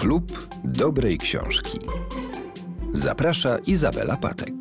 Klub Dobrej Książki. Zaprasza Izabela Patek.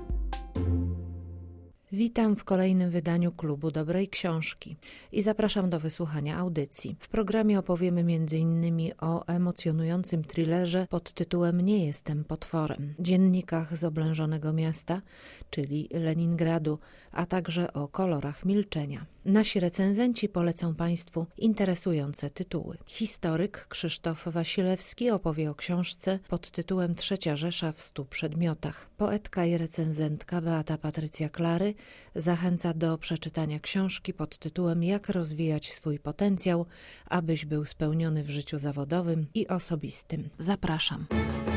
Witam w kolejnym wydaniu Klubu Dobrej Książki i zapraszam do wysłuchania audycji. W programie opowiemy m.in. o emocjonującym thrillerze pod tytułem Nie jestem potworem, dziennikach z oblężonego miasta, czyli Leningradu, a także o kolorach milczenia. Nasi recenzenci polecą Państwu interesujące tytuły. Historyk Krzysztof Wasilewski opowie o książce pod tytułem Trzecia Rzesza w 100 przedmiotach. Poetka i recenzentka Beata Patrycja Klary zachęca do przeczytania książki pod tytułem Jak rozwijać swój potencjał, abyś był spełniony w życiu zawodowym i osobistym. Zapraszam.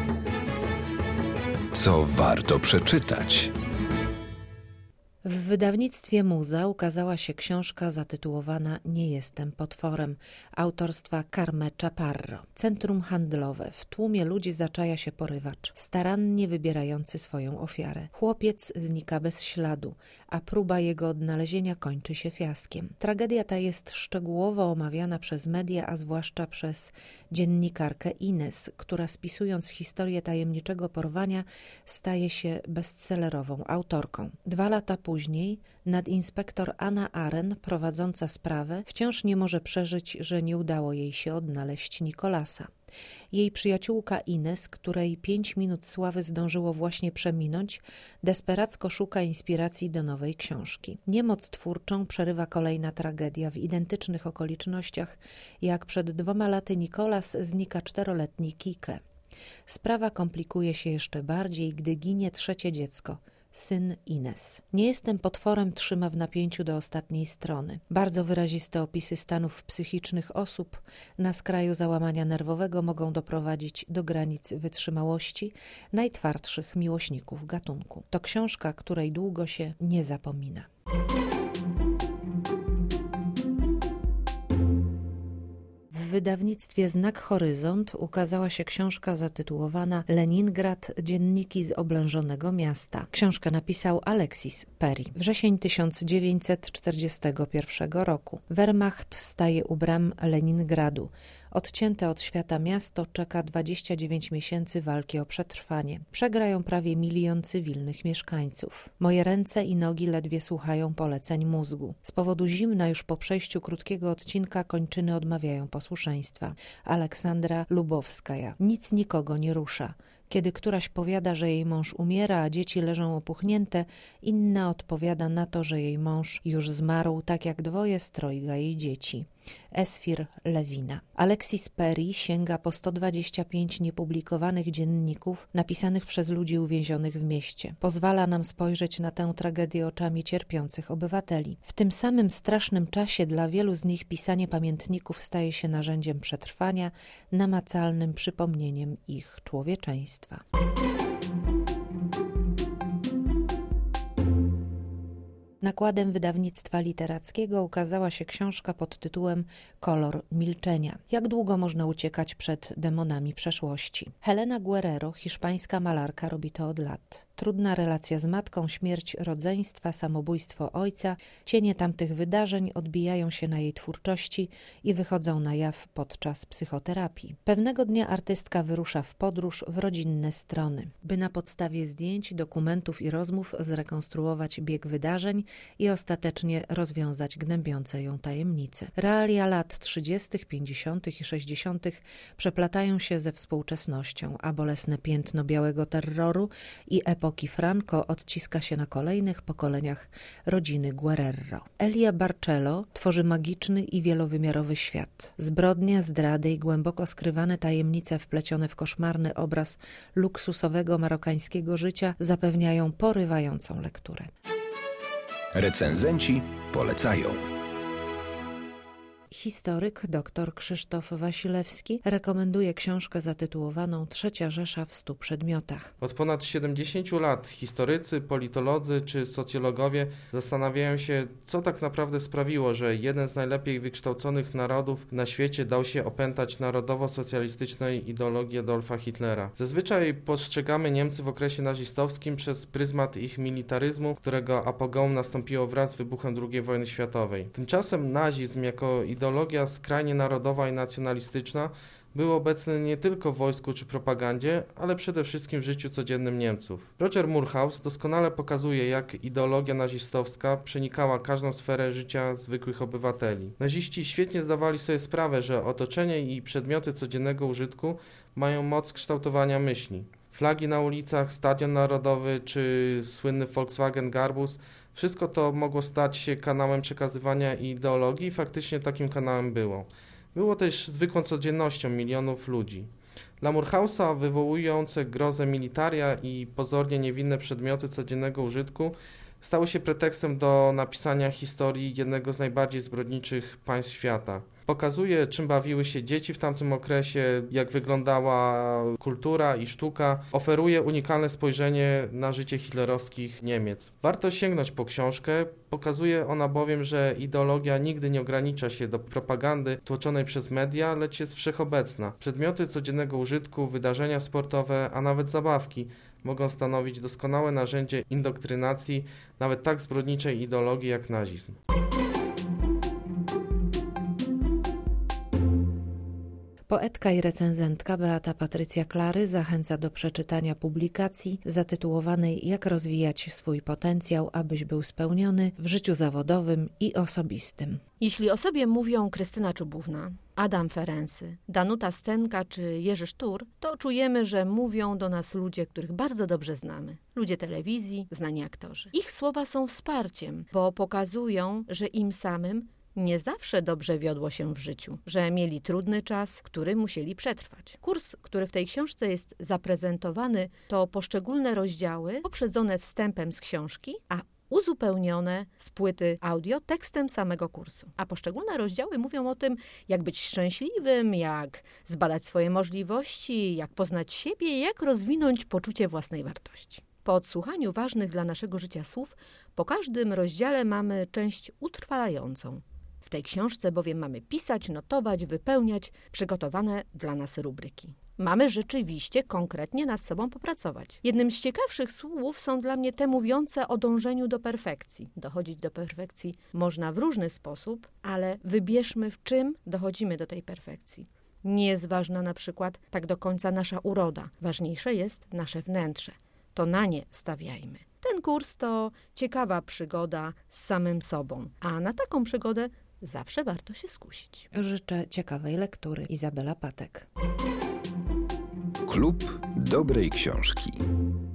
Co warto przeczytać? W wydawnictwie Muza ukazała się książka zatytułowana Nie jestem potworem, autorstwa Carme Chaparro. Centrum handlowe. W tłumie ludzi zaczaja się porywacz, starannie wybierający swoją ofiarę. Chłopiec znika bez śladu, a próba jego odnalezienia kończy się fiaskiem. Tragedia ta jest szczegółowo omawiana przez media, a zwłaszcza przez dziennikarkę Ines, która spisując historię tajemniczego porwania staje się bestsellerową autorką. 2 lata później nadinspektor Anna Aren, prowadząca sprawę, wciąż nie może przeżyć, że nie udało jej się odnaleźć Nikolasa. Jej przyjaciółka Ines, której 5 minut sławy zdążyło właśnie przeminąć, desperacko szuka inspiracji do nowej książki. Niemoc twórczą przerywa kolejna tragedia. W identycznych okolicznościach jak przed 2 laty Nikolas znika 4-letni Kike. Sprawa komplikuje się jeszcze bardziej, gdy ginie 3. dziecko, syn Ines. Nie jestem potworem trzyma w napięciu do ostatniej strony. Bardzo wyraziste opisy stanów psychicznych osób na skraju załamania nerwowego mogą doprowadzić do granic wytrzymałości najtwardszych miłośników gatunku. To książka, której długo się nie zapomina. W wydawnictwie Znak Horyzont ukazała się książka zatytułowana Leningrad – dzienniki z oblężonego miasta. Książkę napisał Alexis Perry. Wrzesień 1941 roku. Wehrmacht staje u bram Leningradu. Odcięte od świata miasto czeka 29 miesięcy walki o przetrwanie. Przegrają prawie 1 milion cywilnych mieszkańców. Moje ręce i nogi ledwie słuchają poleceń mózgu. Z powodu zimna już po przejściu krótkiego odcinka kończyny odmawiają posłuszeństwa. Aleksandra Lubowskaja. Nic nikogo nie rusza. Kiedy któraś powiada, że jej mąż umiera, a dzieci leżą opuchnięte, inna odpowiada na to, że jej mąż już zmarł, tak jak 2 z 3 jej dzieci. Esfir Lewina. Alexis Perry sięga po 125 niepublikowanych dzienników napisanych przez ludzi uwięzionych w mieście. Pozwala nam spojrzeć na tę tragedię oczami cierpiących obywateli. W tym samym strasznym czasie dla wielu z nich pisanie pamiętników staje się narzędziem przetrwania, namacalnym przypomnieniem ich człowieczeństwa. Nakładem wydawnictwa literackiego ukazała się książka pod tytułem Kolor milczenia. Jak długo można uciekać przed demonami przeszłości? Helena Guerrero, hiszpańska malarka, robi to od lat. Trudna relacja z matką, śmierć rodzeństwa, samobójstwo ojca, cienie tamtych wydarzeń odbijają się na jej twórczości i wychodzą na jaw podczas psychoterapii. Pewnego dnia artystka wyrusza w podróż w rodzinne strony, by na podstawie zdjęć, dokumentów i rozmów zrekonstruować bieg wydarzeń i ostatecznie rozwiązać gnębiące ją tajemnice. Realia lat 30., 50. i 60. przeplatają się ze współczesnością, a bolesne piętno białego terroru i epoki Franco odciska się na kolejnych pokoleniach rodziny Guerrero. Elia Barcello tworzy magiczny i wielowymiarowy świat. Zbrodnia, zdrady i głęboko skrywane tajemnice wplecione w koszmarny obraz luksusowego marokańskiego życia zapewniają porywającą lekturę. Recenzenci polecają. Historyk dr Krzysztof Wasilewski rekomenduje książkę zatytułowaną Trzecia Rzesza w 100 przedmiotach. Od ponad 70 lat historycy, politolodzy czy socjologowie zastanawiają się, co tak naprawdę sprawiło, że jeden z najlepiej wykształconych narodów na świecie dał się opętać narodowo-socjalistycznej ideologii Adolfa Hitlera. Zazwyczaj postrzegamy Niemcy w okresie nazistowskim przez pryzmat ich militaryzmu, którego apogeum nastąpiło wraz z wybuchem II wojny światowej. Tymczasem nazizm jako ideologia skrajnie narodowa i nacjonalistyczna były obecne nie tylko w wojsku czy propagandzie, ale przede wszystkim w życiu codziennym Niemców. Roger Murhaus doskonale pokazuje, jak ideologia nazistowska przenikała każdą sferę życia zwykłych obywateli. Naziści świetnie zdawali sobie sprawę, że otoczenie i przedmioty codziennego użytku mają moc kształtowania myśli. Flagi na ulicach, Stadion Narodowy czy słynny Volkswagen Garbus, wszystko to mogło stać się kanałem przekazywania ideologii i faktycznie takim kanałem było. Było też zwykłą codziennością milionów ludzi. Dla Murhausa wywołujące grozę militaria i pozornie niewinne przedmioty codziennego użytku stały się pretekstem do napisania historii jednego z najbardziej zbrodniczych państw świata. Pokazuje, czym bawiły się dzieci w tamtym okresie, jak wyglądała kultura i sztuka. Oferuje unikalne spojrzenie na życie hitlerowskich Niemiec. Warto sięgnąć po książkę. Pokazuje ona bowiem, że ideologia nigdy nie ogranicza się do propagandy tłoczonej przez media, lecz jest wszechobecna. Przedmioty codziennego użytku, wydarzenia sportowe, a nawet zabawki mogą stanowić doskonałe narzędzie indoktrynacji nawet tak zbrodniczej ideologii jak nazizm. Poetka i recenzentka Beata Patrycja Klary zachęca do przeczytania publikacji zatytułowanej „Jak rozwijać swój potencjał, abyś był spełniony w życiu zawodowym i osobistym”. Jeśli o sobie mówią Krystyna Czubówna, Adam Ferency, Danuta Stenka czy Jerzy Sztur, to czujemy, że mówią do nas ludzie, których bardzo dobrze znamy. Ludzie telewizji, znani aktorzy. Ich słowa są wsparciem, bo pokazują, że im samym nie zawsze dobrze wiodło się w życiu, że mieli trudny czas, który musieli przetrwać. Kurs, który w tej książce jest zaprezentowany, to poszczególne rozdziały poprzedzone wstępem z książki, a uzupełnione z płyty audio tekstem samego kursu. A poszczególne rozdziały mówią o tym, jak być szczęśliwym, jak zbadać swoje możliwości, jak poznać siebie, jak rozwinąć poczucie własnej wartości. Po odsłuchaniu ważnych dla naszego życia słów, po każdym rozdziale mamy część utrwalającą. W tej książce bowiem mamy pisać, notować, wypełniać przygotowane dla nas rubryki. Mamy rzeczywiście konkretnie nad sobą popracować. Jednym z ciekawszych słów są dla mnie te mówiące o dążeniu do perfekcji. Dochodzić do perfekcji można w różny sposób, ale wybierzmy, w czym dochodzimy do tej perfekcji. Nie jest ważna na przykład tak do końca nasza uroda. Ważniejsze jest nasze wnętrze. To na nie stawiajmy. Ten kurs to ciekawa przygoda z samym sobą, a na taką przygodę zawsze warto się skusić. Życzę ciekawej lektury. Izabela Patek. Klub dobrej książki.